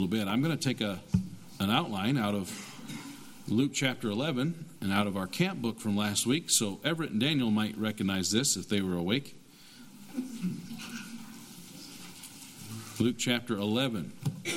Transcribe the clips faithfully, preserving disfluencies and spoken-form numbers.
little bit. I'm going to take a an outline out of Luke chapter eleven and out of our camp book from last week, so Everett and Daniel might recognize this if they were awake. Luke chapter eleven.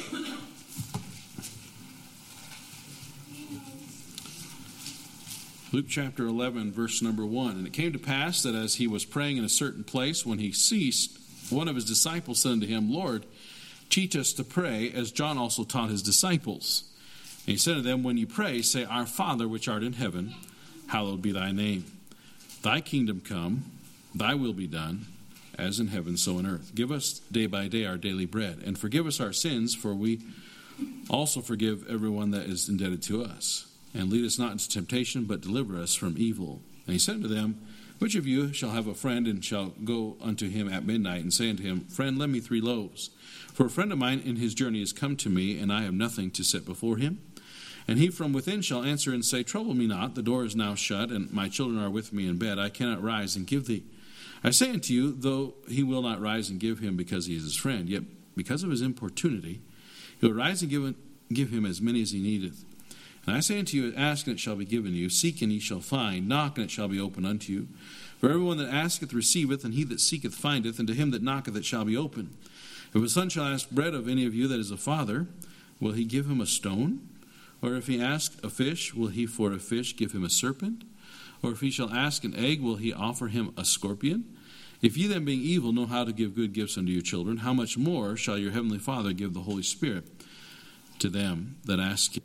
Luke chapter eleven, verse number one. And it came to pass that as he was praying in a certain place, when he ceased, one of his disciples said unto him, Lord, teach us to pray, as John also taught his disciples. And he said to them, when you pray, say, Our Father which art in heaven, hallowed be thy name. Thy kingdom come, thy will be done, as in heaven, so in earth. Give us day by day our daily bread, and forgive us our sins, for we also forgive everyone that is indebted to us. And lead us not into temptation, but deliver us from evil. And he said to them, Which of you shall have a friend, and shall go unto him at midnight, and say unto him, Friend, lend me three loaves? For a friend of mine in his journey is come to me, and I have nothing to set before him. And he from within shall answer and say, Trouble me not, the door is now shut, and my children are with me in bed. I cannot rise and give thee. I say unto you, though he will not rise and give him because he is his friend, yet because of his importunity, he will rise and give, give him as many as he needeth. And I say unto you, ask, and it shall be given you. Seek, and ye shall find. Knock, and it shall be opened unto you. For everyone that asketh receiveth, and he that seeketh findeth, and to him that knocketh it shall be opened. If a son shall ask bread of any of you that is a father, will he give him a stone? Or if he ask a fish, will he for a fish give him a serpent? Or if he shall ask an egg, will he offer him a scorpion? If ye then, being evil, know how to give good gifts unto your children, how much more shall your heavenly Father give the Holy Spirit to them that ask you?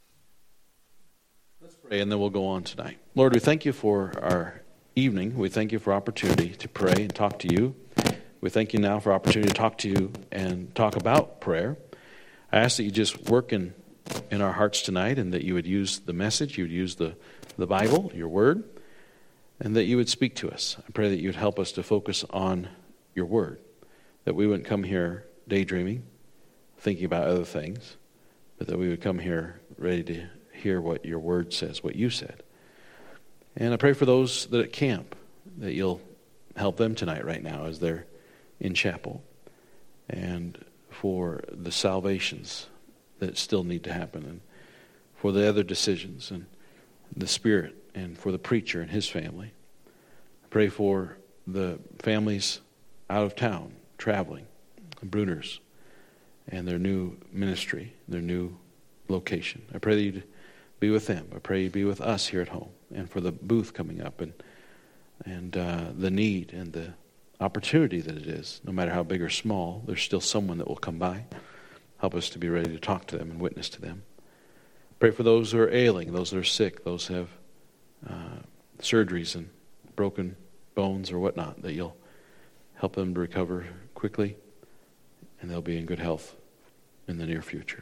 Let's pray, and then we'll go on tonight. Lord, we thank you for our evening. We thank you for opportunity to pray and talk to you. We thank you now for opportunity to talk to you and talk about prayer. I ask that you just work in, in our hearts tonight, and that you would use the message, you would use the, the Bible, your word, and that you would speak to us. I pray that you would help us to focus on your word, that we wouldn't come here daydreaming, thinking about other things, but that we would come here ready to hear what your word says, what you said. And I pray for those that at camp, that you'll help them tonight right now as they're in chapel, and for the salvations that still need to happen, and for the other decisions, and the Spirit, and for the preacher and his family. I pray for the families out of town, traveling, the Bruners, and their new ministry, their new location. I pray that you'd be with them. I pray you'd be with us here at home, and for the booth coming up, and and uh, the need and the opportunity that it is. No matter how big or small, there's still someone that will come by. Help us to be ready to talk to them and witness to them. Pray for those who are ailing, those that are sick, those who have uh, surgeries and broken bones or whatnot, that you'll help them to recover quickly, and they'll be in good health in the near future.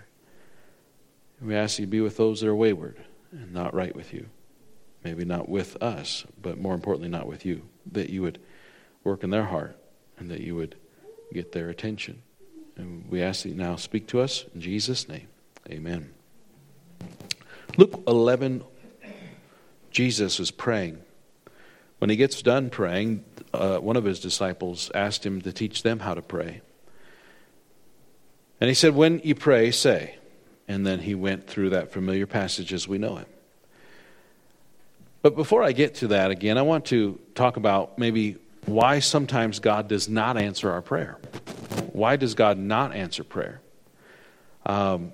We ask you to be with those that are wayward and not right with you. Maybe not with us, but more importantly, not with you. That you would work in their heart, and that you would get their attention. And we ask that you now speak to us in Jesus' name. Amen. Luke eleven, Jesus is praying. When he gets done praying, uh, one of his disciples asked him to teach them how to pray. And he said, when you pray, say. And then he went through that familiar passage as we know it. But before I get to that again, I want to talk about maybe why sometimes God does not answer our prayer. Why does God not answer prayer? Um,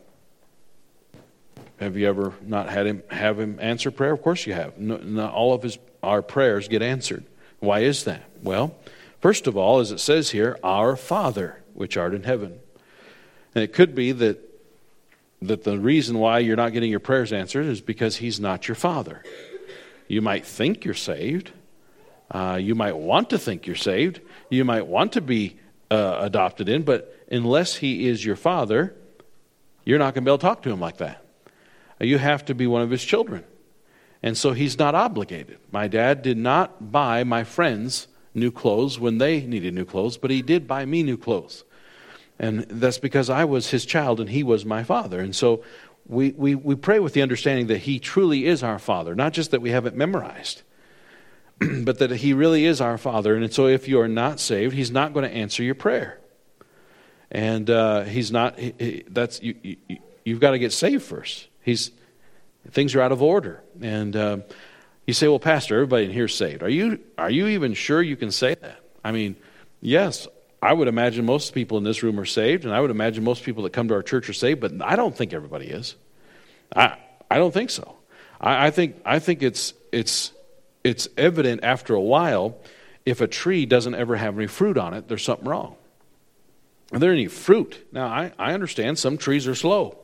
have you ever not had him have him answer prayer? Of course you have. No, not all of his our prayers get answered. Why is that? Well, first of all, as it says here, our Father which art in heaven. And it could be that that the reason why you're not getting your prayers answered is because he's not your Father. You might think you're saved. Uh, you might want to think you're saved. You might want to be uh, adopted in, but unless he is your Father, you're not going to be able to talk to him like that. You have to be one of his children. And so he's not obligated. My dad did not buy my friends new clothes when they needed new clothes, but he did buy me new clothes. And that's because I was his child and he was my father. And so we, we, we pray with the understanding that he truly is our Father, not just that we have it memorized, but that he really is our Father. And so if you are not saved, he's not going to answer your prayer. And uh, he's not, he, he, that's, you, you, you've got to get saved first. He's, things are out of order. And uh, you say, well, Pastor, everybody in here is saved. Are you, are you even sure you can say that? I mean, yes, I would imagine most people in this room are saved, and I would imagine most people that come to our church are saved, but I don't think everybody is. I I don't think so. I, I think I think it's it's it's evident after a while, if a tree doesn't ever have any fruit on it, there's something wrong. Are there any fruit? Now, I, I understand some trees are slow.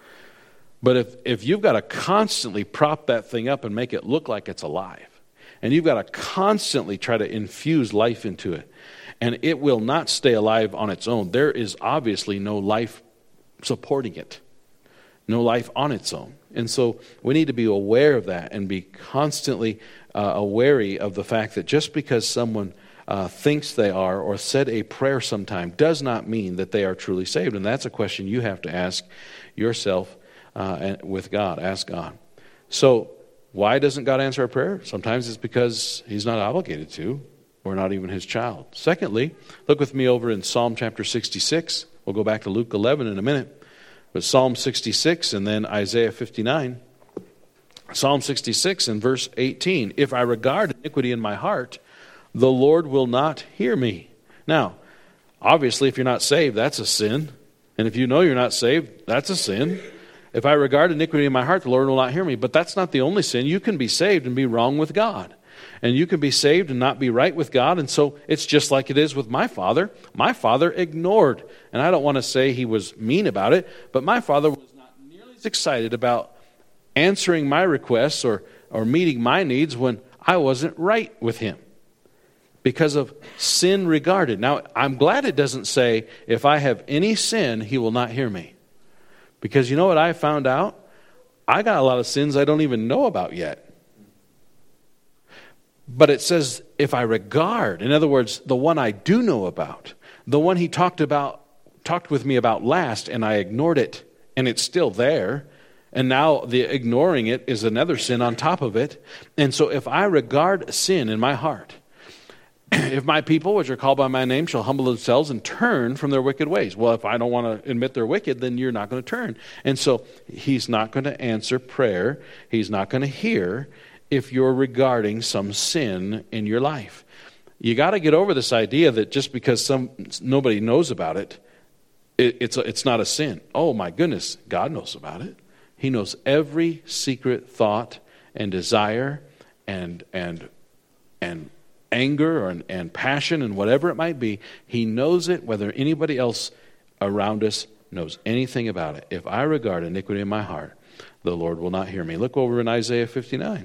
But if, if you've got to constantly prop that thing up and make it look like it's alive, and you've got to constantly try to infuse life into it, and it will not stay alive on its own, there is obviously no life supporting it, no life on its own. And so we need to be aware of that and be constantly uh, wary of the fact that just because someone uh, thinks they are or said a prayer sometime does not mean that they are truly saved. And that's a question you have to ask yourself uh, and with God. Ask God. So why doesn't God answer our prayer? Sometimes it's because he's not obligated to. We're not even his child. Secondly, look with me over in Psalm chapter sixty-six. We'll go back to Luke eleven in a minute. But Psalm sixty-six and then Isaiah fifty-nine. Psalm sixty-six and verse eighteen. If I regard iniquity in my heart, the Lord will not hear me. Now, obviously, if you're not saved, that's a sin. And if you know you're not saved, that's a sin. If I regard iniquity in my heart, the Lord will not hear me. But that's not the only sin. You can be saved and be wrong with God. And you can be saved and not be right with God. And so it's just like it is with my father. My father ignored. And I don't want to say he was mean about it, but my father was not nearly as excited about answering my requests or, or meeting my needs when I wasn't right with him because of sin regarded. Now, I'm glad it doesn't say, if I have any sin, he will not hear me. Because you know what I found out? I got a lot of sins I don't even know about yet. But it says, if I regard, in other words, the one I do know about, the one he talked about, talked with me about last, and I ignored it, and it's still there, and now the ignoring it is another sin on top of it. And so if I regard sin in my heart, if my people, which are called by my name, shall humble themselves and turn from their wicked ways. Well, if I don't want to admit they're wicked, then you're not going to turn. And so he's not going to answer prayer. He's not going to hear if you're regarding some sin in your life. You got to get over this idea that just because some nobody knows about it, it it's a, it's not a sin. Oh my goodness, God knows about it. He knows every secret thought and desire and and and anger and, and passion and whatever it might be. He knows it, whether anybody else around us knows anything about it. If I regard iniquity in my heart, the Lord will not hear me. Look over in Isaiah fifty-nine.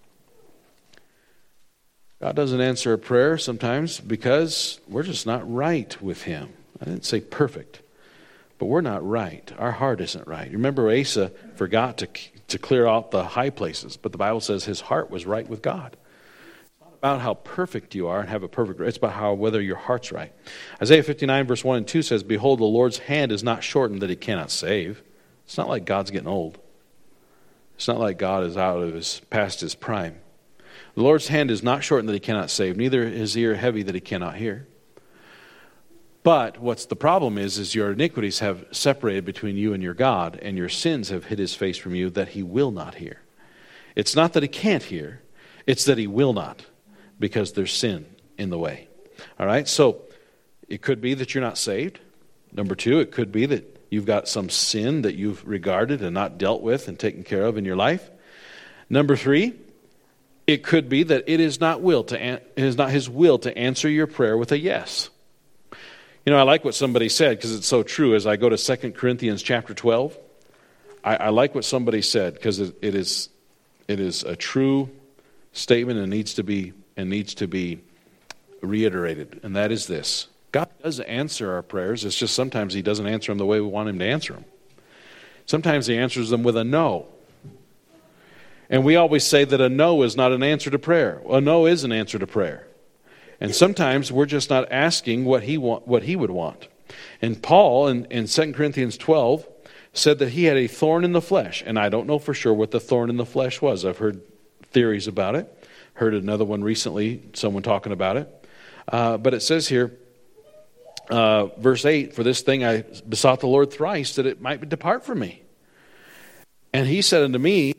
God doesn't answer a prayer sometimes because we're just not right with him. I didn't say perfect, but we're not right. Our heart isn't right. Remember, Asa forgot to, to clear out the high places, but the Bible says his heart was right with God. It's not about how perfect you are and have a perfect, it's about how whether your heart's right. Isaiah fifty-nine verse one and two says, behold, the Lord's hand is not shortened that he cannot save. It's not like God's getting old. It's not like God is out of his, past his prime. The Lord's hand is not shortened that he cannot save, neither his ear heavy that he cannot hear. But what's the problem is, is your iniquities have separated between you and your God, and your sins have hid his face from you that he will not hear. It's not that he can't hear, it's that he will not, because there's sin in the way. All right, so it could be that you're not saved. Number two, it could be that you've got some sin that you've regarded and not dealt with and taken care of in your life. Number three, it could be that it is not will to it is not his will to answer your prayer with a yes. You know, I like what somebody said because it's so true. As I go to Second Corinthians chapter twelve, I, I like what somebody said because it, it is it is a true statement and needs to be and needs to be reiterated. And that is this: God does answer our prayers. It's just sometimes he doesn't answer them the way we want him to answer them. Sometimes he answers them with a no. And we always say that a no is not an answer to prayer. A no is an answer to prayer. And sometimes we're just not asking what he want, what he would want. And Paul in, in Second Corinthians twelve said that he had a thorn in the flesh. And I don't know for sure what the thorn in the flesh was. I've heard theories about it. Heard another one recently, someone talking about it. Uh, but it says here Uh, verse eight, for this thing I besought the Lord thrice, that it might depart from me. And he said unto me,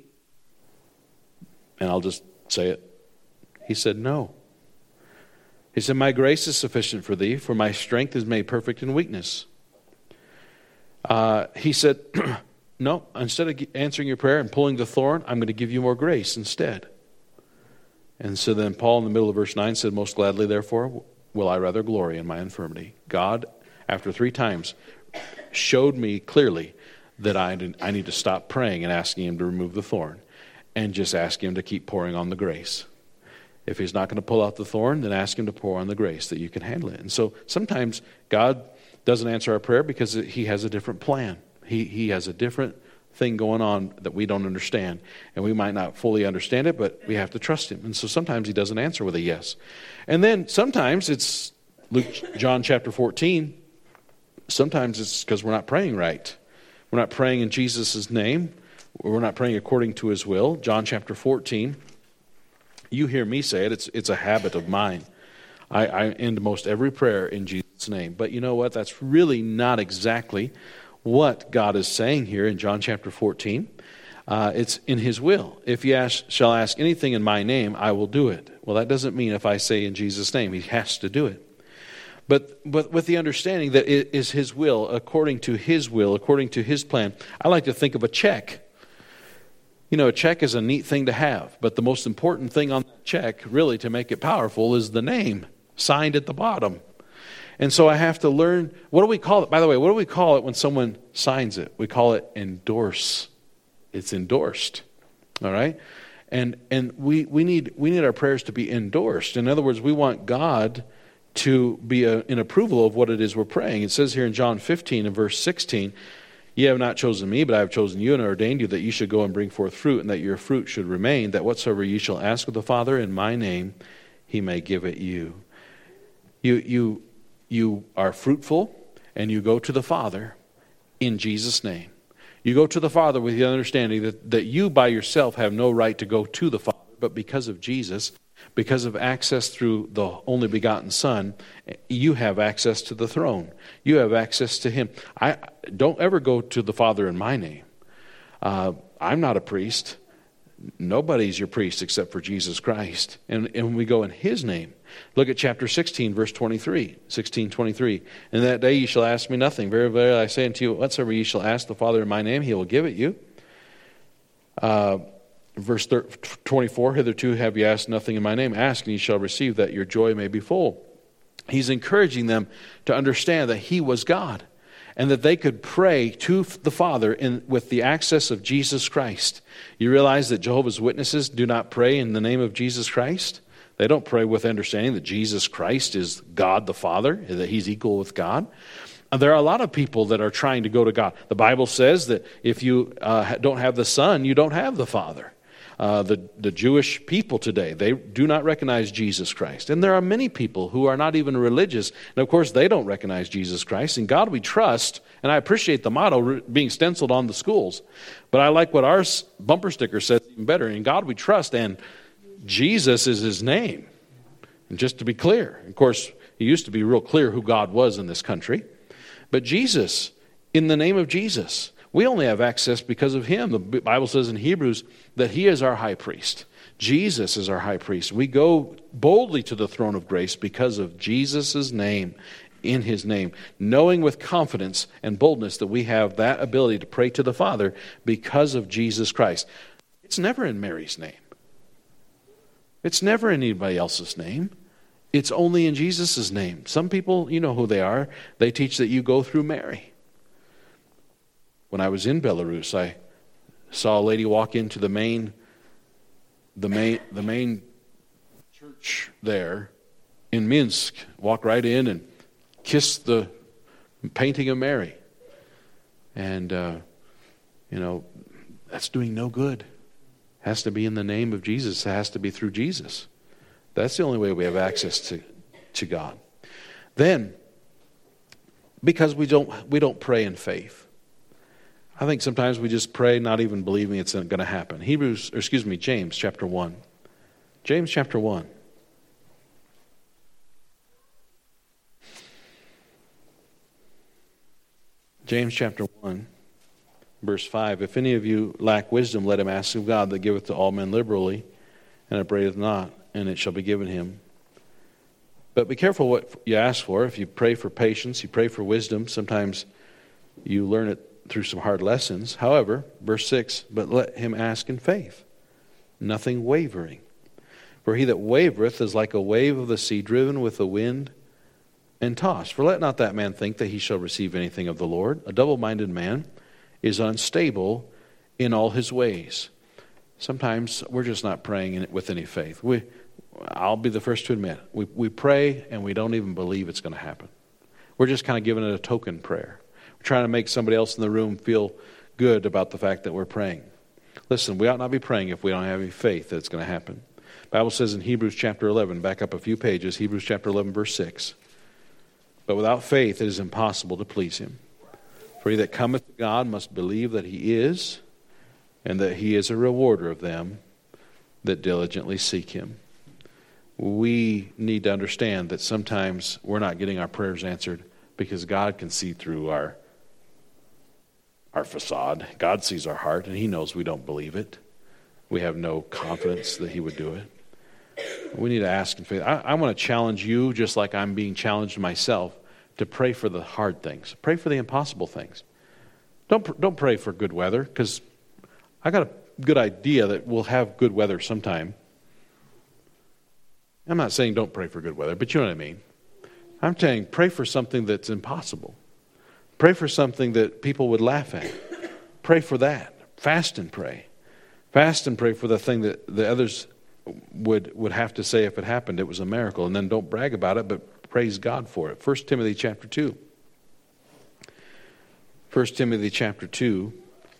and I'll just say it, he said, no. He said, my grace is sufficient for thee, for my strength is made perfect in weakness. Uh, he said, no, instead of answering your prayer and pulling the thorn, I'm going to give you more grace instead. And so then Paul in the middle of verse nine said, most gladly, therefore, will I rather glory in my infirmity. God, after three times, showed me clearly that I, did, I need to stop praying and asking him to remove the thorn and just ask him to keep pouring on the grace. If he's not going to pull out the thorn, then ask him to pour on the grace that you can handle it. And so sometimes God doesn't answer our prayer because he has a different plan. He, he has a different thing going on that we don't understand. And we might not fully understand it, but we have to trust him. And so sometimes he doesn't answer with a yes. And then sometimes it's Luke, John chapter fourteen. Sometimes it's because we're not praying right. We're not praying in Jesus' name. We're not praying according to his will. John chapter fourteen. You hear me say it. It's, it's a habit of mine. I, I end most every prayer in Jesus' name. But you know what? That's really not exactly what God is saying here in John chapter fourteen. Uh, it's in his will. If you ask, shall ask anything in my name, I will do it. Well, that doesn't mean if I say in Jesus' name, he has to do it. But, but with the understanding that it is his will, according to his will, according to his plan. I like to think of a check. You know, a check is a neat thing to have, but the most important thing on the check, really, to make it powerful, is the name signed at the bottom. And so I have to learn, what do we call it? By the way, what do we call it when someone signs it? We call it endorse. It's endorsed. All right? And and we, we need we need our prayers to be endorsed. In other words, we want God to be a, in approval of what it is we're praying. It says here in John fifteen and verse sixteen, ye have not chosen me, but I have chosen you and ordained you that you should go and bring forth fruit, and that your fruit should remain, that whatsoever ye shall ask of the Father in my name, he may give it you. You you you are fruitful, and you go to the Father in Jesus' name. You go to the Father with the understanding that, that you by yourself have no right to go to the Father, but because of Jesus, because of access through the only begotten Son, you have access to the throne. You have access to him. I don't ever go to the Father in my name. Uh, I'm not a priest. Nobody's your priest except for Jesus Christ. And, and we go in his name. Look at chapter sixteen, verse twenty-three. sixteen, twenty-three. In that day ye shall ask me nothing. Very, very, I say unto you, whatsoever ye shall ask the Father in my name, he will give it you. Uh, verse twenty-four, hitherto have ye asked nothing in my name. Ask, and ye shall receive, that your joy may be full. He's encouraging them to understand that he was God, and that they could pray to the Father in, with the access of Jesus Christ. You realize that Jehovah's Witnesses do not pray in the name of Jesus Christ? They don't pray with understanding that Jesus Christ is God the Father, that he's equal with God. And there are a lot of people that are trying to go to God. The Bible says that if you uh, don't have the Son, you don't have the Father. Uh, the, the Jewish people today, they do not recognize Jesus Christ. And there are many people who are not even religious. And of course, they don't recognize Jesus Christ. In God we trust, and I appreciate the motto being stenciled on the schools. But I like what our bumper sticker says even better. In God we trust, and Jesus is his name. And just to be clear, of course, it used to be real clear who God was in this country. But Jesus, in the name of Jesus, we only have access because of him. The Bible says in Hebrews that he is our high priest. Jesus is our high priest. We go boldly to the throne of grace because of Jesus' name, in his name, knowing with confidence and boldness that we have that ability to pray to the Father because of Jesus Christ. It's never in Mary's name. It's never in anybody else's name. It's only in Jesus' name. Some people, you know who they are. They teach that you go through Mary. When I was in Belarus, I saw a lady walk into the main, the main, the main church there in Minsk. Walk right in and kiss the painting of Mary. And uh, you know, that's doing no good. Has to be in the name of Jesus. It has to be through Jesus. That's the only way we have access to, to God. Then, because we don't we don't pray in faith. I think sometimes we just pray not even believing it's going to happen. Hebrews, or excuse me, James chapter one. James chapter one. James chapter one, verse five. If any of you lack wisdom, let him ask of God that giveth to all men liberally, and upbraideth not, and it shall be given him. But be careful what you ask for. If you pray for patience, you pray for wisdom, sometimes you learn it through some hard lessons. However, verse six, but let him ask in faith, nothing wavering. For he that wavereth is like a wave of the sea driven with the wind and tossed. For let not that man think that he shall receive anything of the Lord. A double-minded man is unstable in all his ways. Sometimes we're just not praying in it with any faith. We, I'll be the first to admit, we, we pray and we don't even believe it's going to happen. We're just kind of giving it a token prayer. We're trying to make somebody else in the room feel good about the fact that we're praying. Listen, we ought not be praying if we don't have any faith that it's going to happen. The Bible says in Hebrews chapter eleven, back up a few pages, Hebrews chapter eleven, verse six, but without faith it is impossible to please him. For he that cometh to God must believe that he is, and that he is a rewarder of them that diligently seek him. We need to understand that sometimes we're not getting our prayers answered because God can see through our, our facade. God sees our heart, and he knows we don't believe it. We have no confidence that he would do it. We need to ask in faith. I, I want to challenge you, just like I'm being challenged myself, to pray for the hard things. Pray for the impossible things. Don't, don't pray for good weather, because I got a good idea that we'll have good weather sometime. I'm not saying don't pray for good weather, but you know what I mean. I'm saying pray for something that's impossible. Pray for something that people would laugh at. Pray for that. Fast and pray. Fast and pray for the thing that the others would, would have to say if it happened, it was a miracle. And then don't brag about it, but praise God for it. First Timothy chapter two. First Timothy chapter two.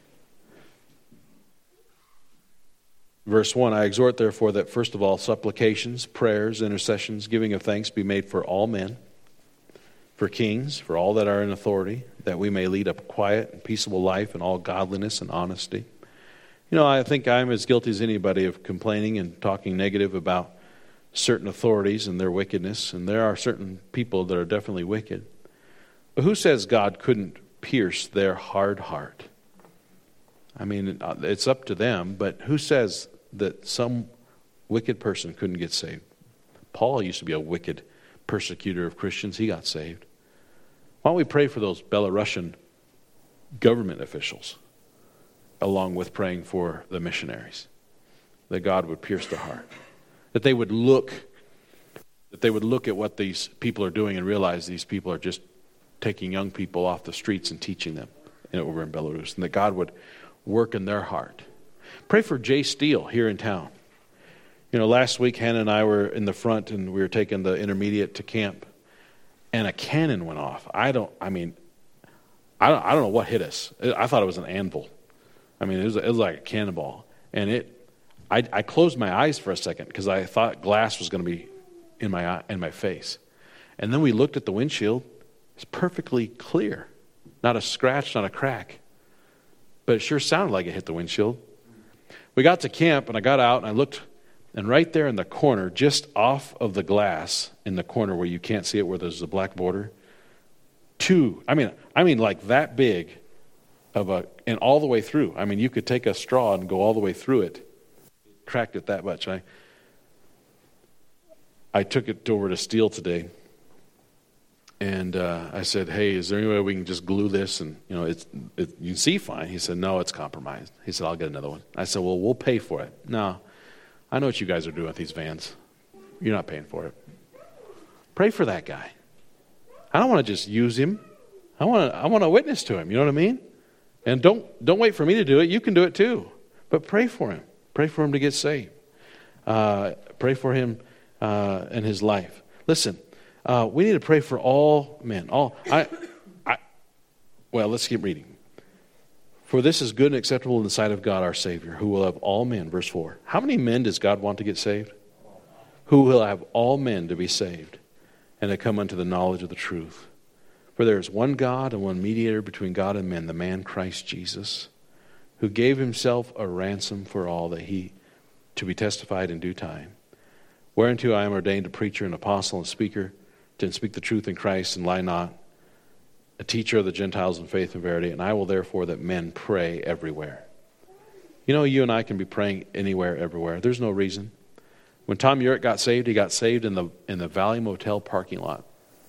Verse one, I exhort therefore that first of all supplications, prayers, intercessions, giving of thanks be made for all men, for kings, for all that are in authority, that we may lead a quiet and peaceable life in all godliness and honesty. You know, I think I'm as guilty as anybody of complaining and talking negative about certain authorities and their wickedness, and there are certain people that are definitely wicked. But who says God couldn't pierce their hard heart? I mean, it's up to them, but who says that some wicked person couldn't get saved? Paul used to be a wicked persecutor of Christians. He got saved. Why don't we pray for those Belarusian government officials, along with praying for the missionaries, that God would pierce their heart, that they would look, that they would look at what these people are doing and realize these people are just taking young people off the streets and teaching them over in Belarus, and that God would work in their heart. Pray for Jay Steele here in town. You know, last week Hannah and I were in the front and we were taking the intermediate to camp, and a cannon went off. I don't, I mean, I don't, I don't know what hit us. I thought it was an anvil. I mean, it was, it was like a cannonball. And it, I, I closed my eyes for a second because I thought glass was going to be in my eye, in my face. And then we looked at the windshield. It's perfectly clear. Not a scratch, not a crack. But it sure sounded like it hit the windshield. We got to camp, and I got out, and I looked, and right there in the corner, just off of the glass, in the corner where you can't see it, where there's a black border, two, I mean, I mean like that big of a, and all the way through. I mean, you could take a straw and go all the way through it. Cracked it that much. I, I took it over to Steele today. And uh, I said, hey, is there any way we can just glue this? And, you know, it's it, you can see fine. He said, no, it's compromised. He said, I'll get another one. I said, well, we'll pay for it. No, I know what you guys are doing with these vans. You're not paying for it. Pray for that guy. I don't want to just use him. I want to I want to witness to him. You know what I mean? And don't don't wait for me to do it. You can do it too. But pray for him. Pray for him to get saved. Uh, pray for him uh, and his life. Listen. Uh, we need to pray for all men. All I, I, well, let's keep reading. For this is good and acceptable in the sight of God our Savior, who will have all men. Verse four. How many men does God want to get saved? Who will have all men to be saved and to come unto the knowledge of the truth. For there is one God and one mediator between God and men, the man Christ Jesus, who gave himself a ransom for all, that he to be testified in due time. Whereunto I am ordained a preacher, an apostle, and speaker, to speak the truth in Christ and lie not, a teacher of the Gentiles in faith and verity, and I will therefore that men pray everywhere. You know, you and I can be praying anywhere, everywhere. There's no reason. When Tom Urick got saved, he got saved in the in the Valley Motel parking lot.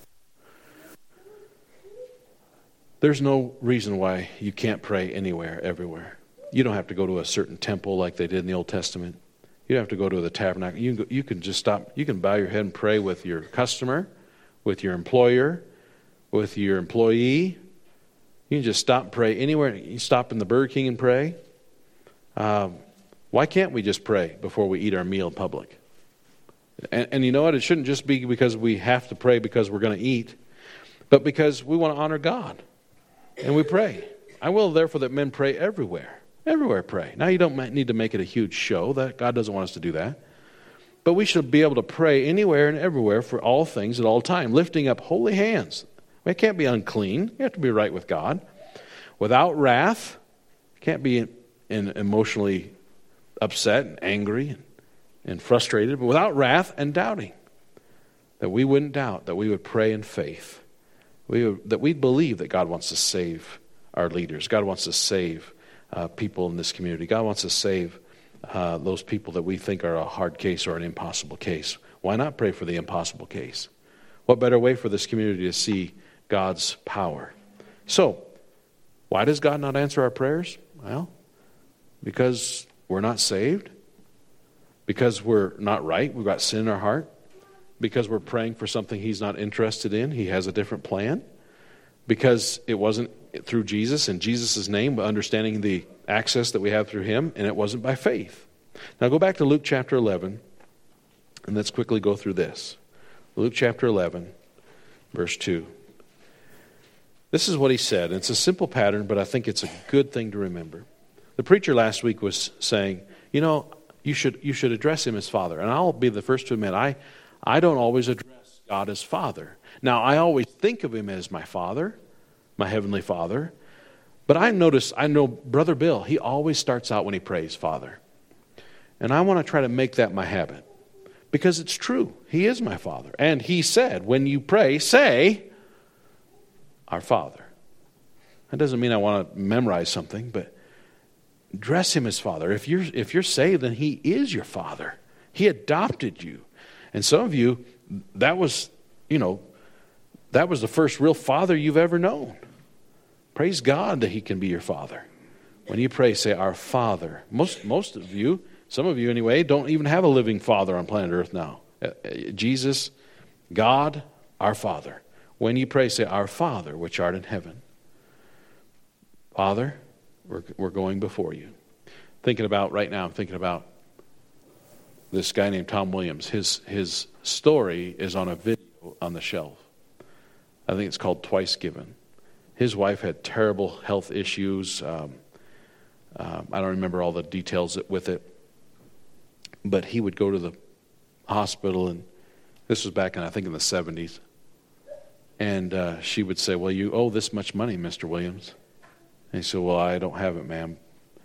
There's no reason why you can't pray anywhere, everywhere. You don't have to go to a certain temple like they did in the Old Testament. You don't have to go to the tabernacle. You can, go, you can just stop. You can bow your head and pray with your customer, with your employer, with your employee. You can just stop and pray anywhere. You stop in the Burger King and pray. Um, why can't we just pray before we eat our meal in public? And, and you know what? It shouldn't just be because we have to pray because we're going to eat, but because we want to honor God. And we pray. I will therefore that men pray everywhere. Everywhere pray. Now you don't need to make it a huge show. That God doesn't want us to do that. But we should be able to pray anywhere and everywhere for all things at all time, lifting up holy hands. It can't be unclean. You have to be right with God. Without wrath. Can't be in, in emotionally upset and angry and, and frustrated, but without wrath and doubting. That we wouldn't doubt, that we would pray in faith. We would, that we believe that God wants to save our leaders. God wants to save uh, people in this community. God wants to save uh, those people that we think are a hard case or an impossible case. Why not pray for the impossible case? What better way for this community to see God's power? So, why does God not answer our prayers? Well, because we're not saved. Because we're not right. We've got sin in our heart. Because we're praying for something He's not interested in. He has a different plan. Because it wasn't through Jesus, in Jesus' name, but understanding the access that we have through Him, and it wasn't by faith. Now go back to Luke chapter eleven, and let's quickly go through this. Luke chapter eleven, verse two. This is what he said. It's a simple pattern, but I think it's a good thing to remember. The preacher last week was saying, you know, you should you should address Him as Father. And I'll be the first to admit, I I don't always address God as Father. Now, I always think of Him as my Father, my Heavenly Father. But I notice, I know Brother Bill, he always starts out when he prays, Father. And I want to try to make that my habit. Because it's true. He is my Father. And He said, when you pray, say, our Father. That doesn't mean I want to memorize something, but address Him as Father. If you're, if you're saved, then He is your Father. He adopted you. And some of you, that was, you know, that was the first real father you've ever known. Praise God that He can be your Father. When you pray, say, our Father. Most most of you, some of you anyway, don't even have a living Father on planet Earth now. Uh, Jesus, God, our Father. When you pray, say, our Father, which art in heaven. Father, we're, we're going before you. Thinking about, right now, I'm thinking about this guy named Tom Williams. His his story is on a video on the shelf. I think it's called Twice Given. His wife had terrible health issues. Um, uh, I don't remember all the details with it. But he would go to the hospital, and this was back in, I think, in the seventies. And uh, she would say, well, you owe this much money, Mister Williams. And he said, well, I don't have it, ma'am.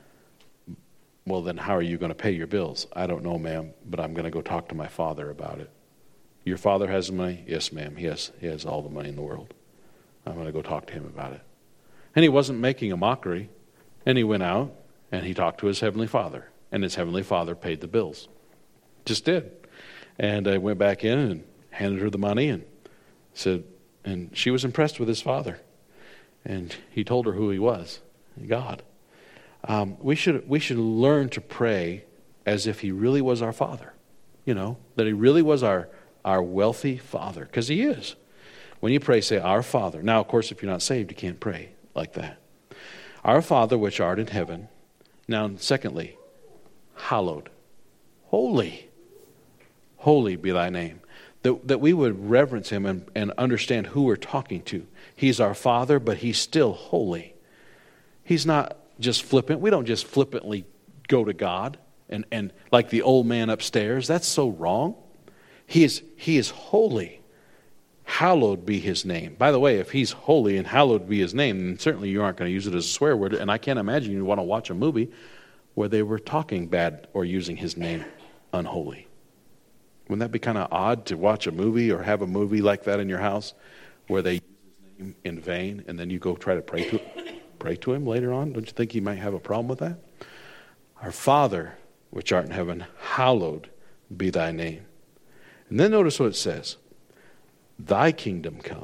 Well, then how are you going to pay your bills? I don't know, ma'am, but I'm going to go talk to my father about it. Your father has the money? Yes, ma'am. He has, he has all the money in the world. I'm going to go talk to him about it. And he wasn't making a mockery. And he went out and he talked to his Heavenly Father. And his Heavenly Father paid the bills. Just did. And I went back in and handed her the money and said, and she was impressed with his father. And he told her who he was, God. Um, we should we should learn to pray as if He really was our Father. You know, that He really was our, our wealthy Father. Because He is. When you pray, say, our Father. Now, of course, if you're not saved, you can't pray like that. Our Father, which art in heaven. Now, secondly, hallowed. Holy. Holy be thy name. That, that we would reverence Him and, and understand who we're talking to. He's our Father, but He's still holy. He's not just flippant. We don't just flippantly go to God and, and like the old man upstairs. That's so wrong. He is, he is holy. Hallowed be His name. By the way, if He's holy and hallowed be His name, then certainly you aren't going to use it as a swear word. And I can't imagine you want to watch a movie where they were talking bad or using His name unholy. Wouldn't that be kind of odd to watch a movie or have a movie like that in your house where they use His name in vain, and then you go try to pray to pray to him later on? Don't you think he might have a problem with that? Our Father, which art in heaven, hallowed be thy name. And then notice what it says. Thy kingdom come.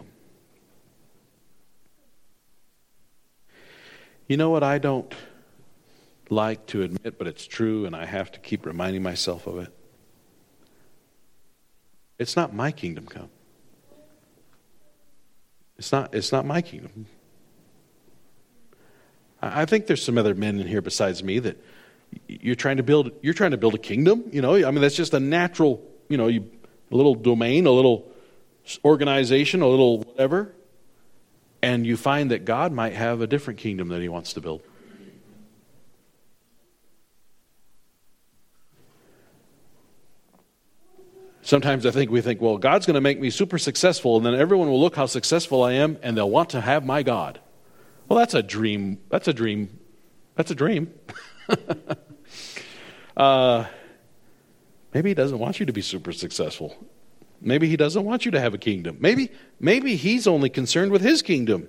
You know what I don't like to admit, but it's true, and I have to keep reminding myself of it? It's not my kingdom come. It's not, it's not my kingdom. I think there's some other men in here besides me that you're trying to build, you're trying to build a kingdom, you know? I mean, that's just a natural, you know, you, a little domain, a little organization, a little whatever. And you find that God might have a different kingdom that he wants to build. Sometimes I think we think, well, God's going to make me super successful, and then everyone will look how successful I am, and they'll want to have my God. Well, that's a dream. That's a dream. That's a dream. uh, maybe he doesn't want you to be super successful. Maybe he doesn't want you to have a kingdom. Maybe, maybe he's only concerned with his kingdom.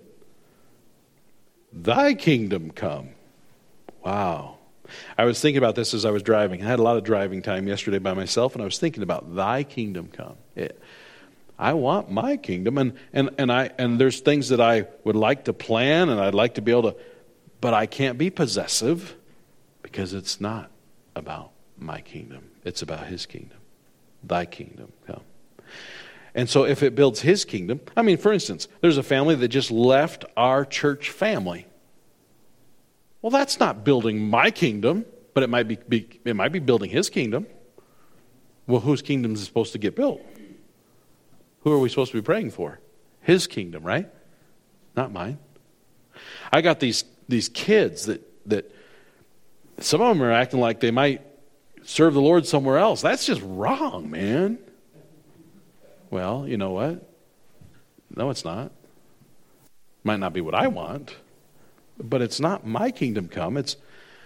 Thy kingdom come. Wow. I was thinking about this as I was driving. I had a lot of driving time yesterday by myself, and I was thinking about thy kingdom come. It, I want my kingdom, and, and, and I and there's things that I would like to plan, and I'd like to be able to, but I can't be possessive because it's not about my kingdom. It's about his kingdom. Thy kingdom come. And so if it builds his kingdom, I mean, for instance, there's a family that just left our church family. Well, that's not building my kingdom, but it might be, be it might be building his kingdom. Well, whose kingdom is supposed to get built? Who are we supposed to be praying for? His kingdom, right? Not mine. I got these these kids that that some of them are acting like they might serve the Lord somewhere else. That's just wrong, man. Well, you know what? No, it's not. Might not be what I want, but it's not my kingdom come. It's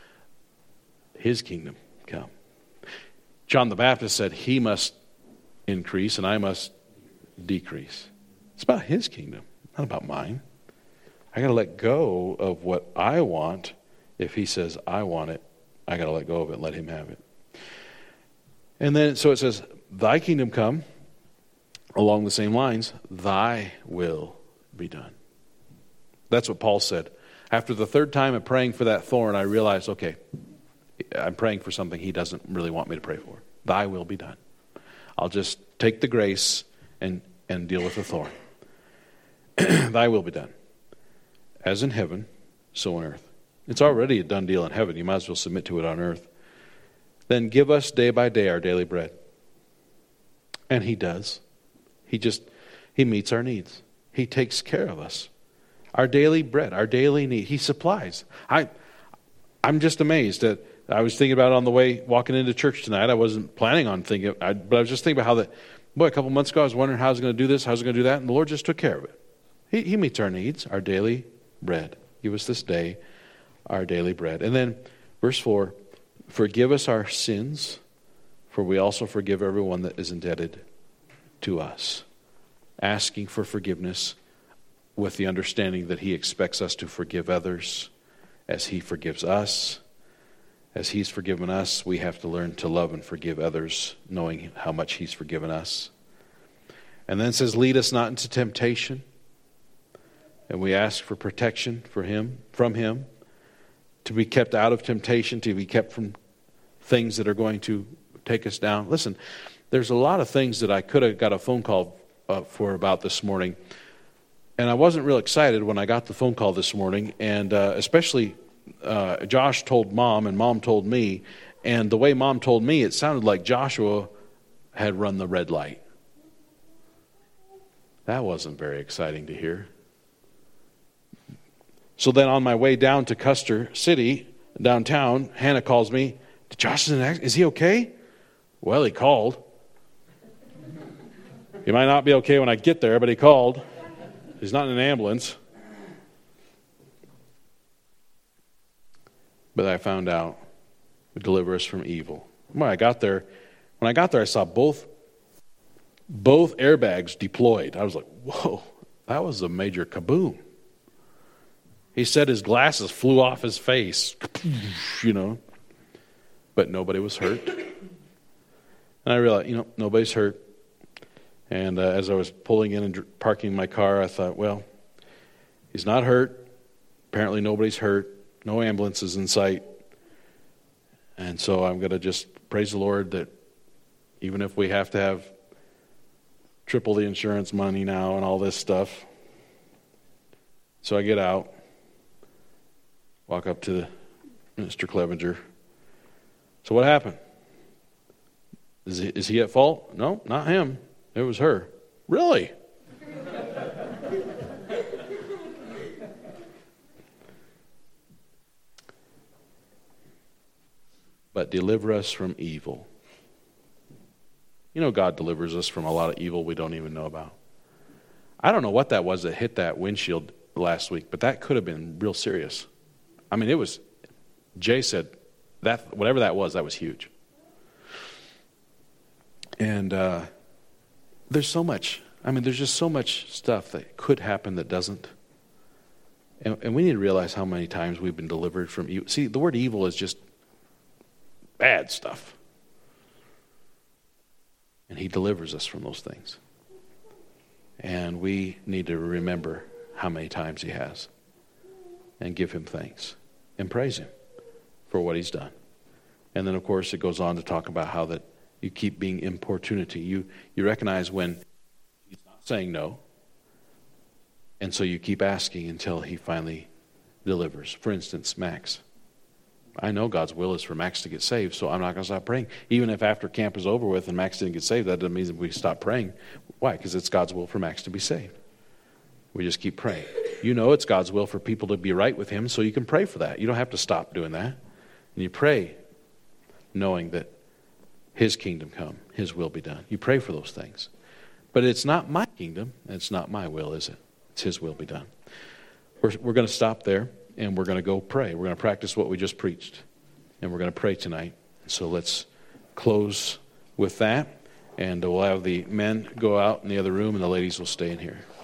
his kingdom come. John the Baptist said he must increase and I must decrease. It's about his kingdom, not about mine. I got to let go of what I want. If he says I want it, I got to let go of it and let him have it. And then, so it says, thy kingdom come. Along the same lines, thy will be done. That's what Paul said. After the third time of praying for that thorn, I realized, okay, I'm praying for something he doesn't really want me to pray for. Thy will be done. I'll just take the grace and, and deal with the thorn. Thy will be done. As in heaven, so on earth. It's already a done deal in heaven. You might as well submit to it on earth. Then give us day by day our daily bread. And he does. He just, he meets our needs. He takes care of us. Our daily bread, our daily need, he supplies. I, I'm just amazed that I was thinking about it on the way walking into church tonight. I wasn't planning on thinking, I, but I was just thinking about how that, boy, a couple months ago I was wondering how I was going to do this, how I was going to do that, and the Lord just took care of it. He, he meets our needs, our daily bread. Give us this day our daily bread. And then verse four, forgive us our sins, for we also forgive everyone that is indebted to us. Asking for forgiveness with the understanding that he expects us to forgive others as he forgives us. As he's forgiven us, we have to learn to love and forgive others, knowing how much he's forgiven us. And then it says, lead us not into temptation. And we ask for protection for him, from him, to be kept out of temptation, to be kept from things that are going to take us down. Listen, there's a lot of things that I could have got a phone call uh, for about this morning. And I wasn't real excited when I got the phone call this morning. And uh, especially uh, Josh told Mom and Mom told me. And the way Mom told me, it sounded like Joshua had run the red light. That wasn't very exciting to hear. So then on my way down to Custer City, downtown, Hannah calls me. Josh is in an accident. Is he okay? Well, he called. He might not be okay when I get there, but he called. He's not in an ambulance. But I found out, deliver us from evil. When I got there, when I got there, I saw both both airbags deployed. I was like, whoa. that was a major kaboom. He said his glasses flew off his face, you know, but nobody was hurt. And I realized, you know, nobody's hurt. And uh, as I was pulling in and dr- parking my car, I thought, well, he's not hurt. Apparently nobody's hurt. No ambulances in sight. And so I'm going to just praise the Lord that even if we have to have triple the insurance money now and all this stuff. So I get out, walk up to Mister Clevenger. So what happened? Is he, is he at fault? No, not him. It was her. Really? But deliver us from evil. You know, God delivers us from a lot of evil we don't even know about. I don't know what that was that hit that windshield last week, but that could have been real serious. I mean, it was, Jay said, that whatever that was, that was huge. And uh, there's so much, I mean, there's just so much stuff that could happen that doesn't. And, and we need to realize how many times we've been delivered from evil. See, the word evil is just bad stuff. And he delivers us from those things. And we need to remember how many times he has. And give him thanks. And praise him for what he's done. And then, of course, it goes on to talk about how that you keep being importunity. You, you recognize when he's not saying no. And so you keep asking until he finally delivers. For instance, Max. I know God's will is for Max to get saved, so I'm not going to stop praying. Even if after camp is over with and Max didn't get saved, that doesn't mean that we stop praying. Why? Because it's God's will for Max to be saved. We just keep praying. You know it's God's will for people to be right with him, so you can pray for that. You don't have to stop doing that. And you pray knowing that his kingdom come, his will be done. You pray for those things. But it's not my kingdom, it's not my will, is it? It's his will be done. We're, we're going to stop there. And we're going to go pray. We're going to practice what we just preached. And we're going to pray tonight. So let's close with that. And we'll have the men go out in the other room and the ladies will stay in here.